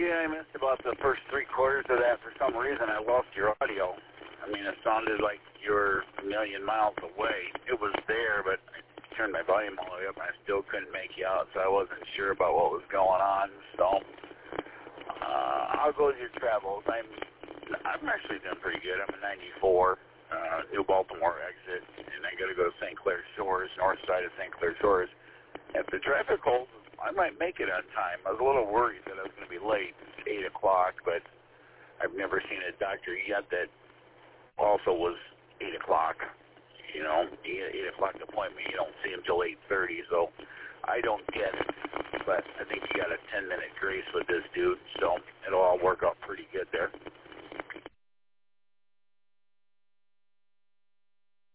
I missed about the first three-quarters of that. For some reason, I lost your audio. I mean, it sounded like you were a million miles away. It was there, but I turned my volume all the way up, and I still couldn't make you out, so I wasn't sure about what was going on. So, how goes your travels? I'm actually doing pretty good. I'm at 94, New Baltimore exit, and I got to go to St. Clair Shores, north side of St. Clair Shores. If the traffic holds, I might make it on time. I was a little worried that I was going to be late. It's 8 o'clock, but I've never seen a doctor yet that also was 8 o'clock. You know, 8 o'clock appointment, you don't see him till 8:30, so I don't get it. But I think you got a 10-minute grace with this dude, so it'll all work out pretty good there.